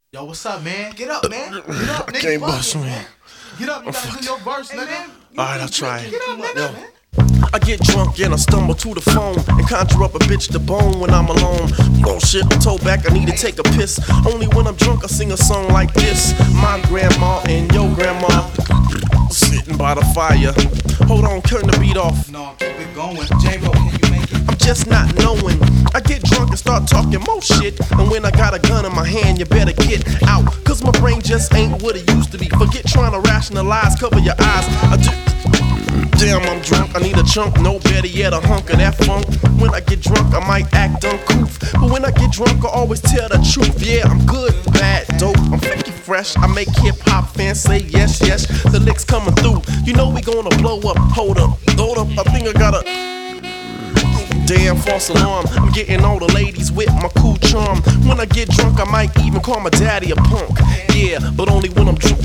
Yo, what's up, man? Get up, man. Get up, nigga. Can't bust me. Get up, you gotta do your verse, nigga. Alright, I'll try it. Get up, nigga. Yo. I get drunk and I stumble to the phone and conjure up a bitch to bone when I'm alone. Bullshit, I'm told back I need to take a piss. Only when I'm drunk I sing a song like this. My grandma and your grandma sitting by the fire. Hold on, turn the beat off. No, keep it going. J-Ro, can you make it? I'm just not knowing. I get drunk and start talking more shit. And when I got a gun in my hand, you better get out. Cause my brain just ain't what it used to be. Forget trying to rationalize, cover your eyes. Damn, I'm drunk, I need a chunk, no better yet a hunk of that funk. When I get drunk, I might act uncouth, but when I get drunk, I always tell the truth. Yeah, I'm good, bad, dope, I'm freaky fresh. I make hip-hop fans say yes, yes, the licks coming through. You know we gonna blow up, hold up, I think I got a damn false alarm. I'm getting all the ladies with my cool charm. When I get drunk, I might even call my daddy a punk. Yeah, but only when I'm drunk.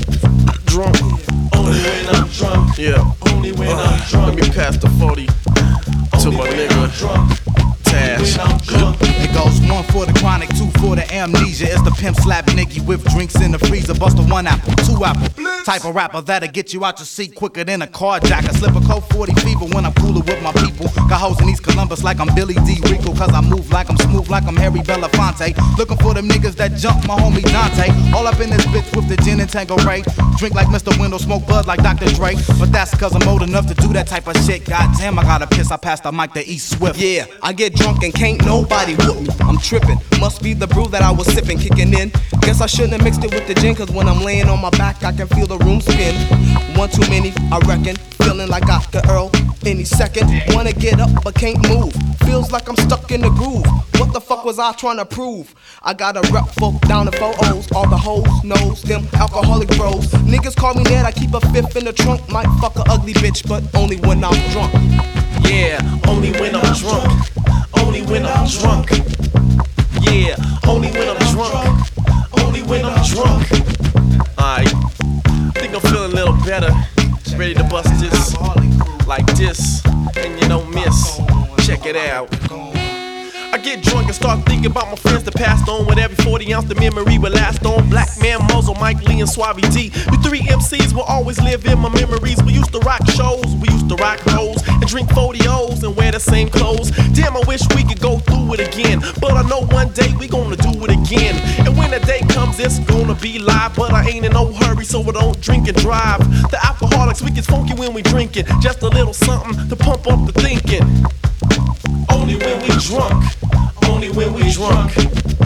Only when I'm drunk. Yeah. Only when I'm drunk. Let me pass the 40 to my nigga Tash. It goes 1 for the chronic, 2 for the amnesia. It's the pimp slap Nicky with drinks in the freezer. Bust a 1 apple, 2 apple. Type of rapper that'll get you out your seat quicker than a carjacker. Slip a coat 40 fever when I'm cooler with my people. Got hoes in East Columbus like I'm Billy D. Rico. Cause I move like I'm smooth like I'm Harry Belafonte. Looking for them niggas that jump my homie Dante. All up in this bitch with the gin and Tango Ray. Drink like Mr. Window, smoke bud like Dr. Dre. But that's cause I'm old enough to do that type of shit. Goddamn, I gotta piss, I passed the mic to E Swift. Yeah, I get drunk and can't nobody whoop me. I'm tripping, must be the brew that I was sipping kicking in. Guess I shouldn't have mixed it with the gin, cause when I'm laying on my back I can feel the room spin. One too many, I reckon, feeling like Dr. Earl any second. Wanna get up but can't move, feels like I'm stuck in the groove. What the fuck was I trying to prove? I got a rep folk down in 4 O's. All the hoes knows them alcoholic bros. Niggas call me Ned, I keep a 5th in the trunk. Might fuck a ugly bitch, but only when I'm drunk. Yeah, only when I'm drunk. Only when I'm drunk. Yeah, only when I'm drunk. Only when I'm drunk. Alright, think I'm feeling a little better. Ready to bust this like this, and you don't miss. Check it out. I get drunk and start thinking about my friends that passed on. With every 40 ounce the memory will last on. Black Man, Muzzle, Mike Lee, and Suave D. You 3 MCs will always live in my memories. We used to rock shows, we used to rock hoes, and drink 40 O's and wear the same clothes. Damn, I wish we could go through it again, but I know one day we gonna do it again. And when the day comes, it's gonna be live, but I ain't in no hurry, so I don't drink and drive. The alcoholics, we get funky when we drinking. Just a little something to pump up the thinking. Only when we drunk. Only when we drunk.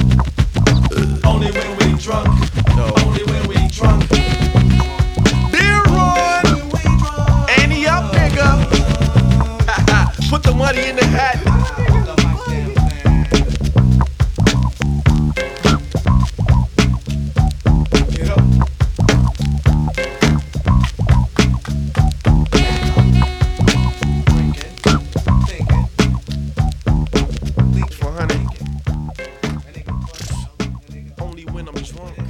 Only when we drunk. No. Only when we drunk. Beer run. Annie up, nigga. Put the money in the hat. Only when I'm drunk.